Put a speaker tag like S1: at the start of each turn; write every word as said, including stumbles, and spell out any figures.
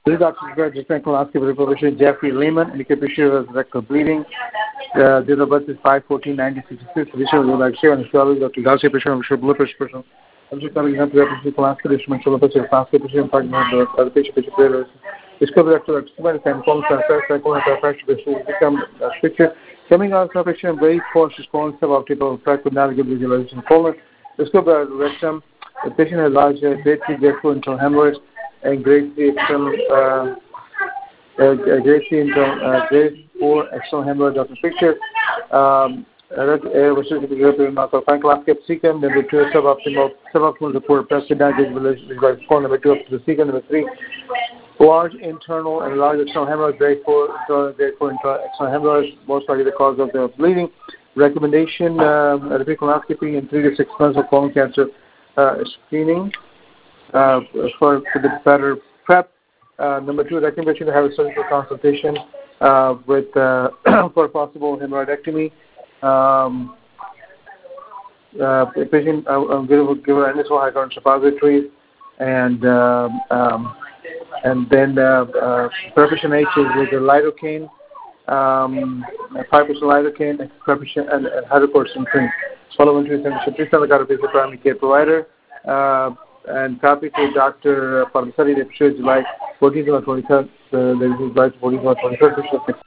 S1: This doctor is different colonoscopy profession Jeffrey Lehman, and he can be sure of rectal bleeding. The date of birth is five fourteen nineteen sixty-six. Additional will like share and swallow Doctor Garcia patient, I'm sure blood pressure person. I'm just coming up to represent colonoscopy, I'm sure the colonoscopy patient, talking about the patient patient players. Discover Doctor Experiment and forms and first cycle and fracture patient become a picture. Coming out of patient very cautious concept of people track with not good visualization colon. Discover rectum. The patient has large grade three, grade four internal hemorrhoids and grade three external uh, uh, grade three internal uh, grade four external hemorrhoid of the picture. Um, air was surgically removed mouth of colonoscopy secant. Number two, suboptimal suboptimal report pressure damage visualization colon. Number two up to the secant. Number three, large internal and large external hemorrhoid, grade four internal grade four internal external hemorrhoids, most likely the cause of the bleeding. Recommendation: um, colonoscopy in three to six months of colon cancer uh, screening uh, for, for the better prep. Uh, number two, recommendation to have a surgical consultation uh, with uh, for possible hemorrhoidectomy. Um, uh, patient uh, give give an initial high current suppositories, and um, um, and then uh, uh, preparation H is with the lidocaine. Um, five percent lidocaine, and preparation and, and hydrocortisone cream. Follow into the please tell the God of the primary care provider uh, and copy to Doctor for the study that shows July fourteenth or twenty-third. Uh, there is July fourteenth or twenty-third.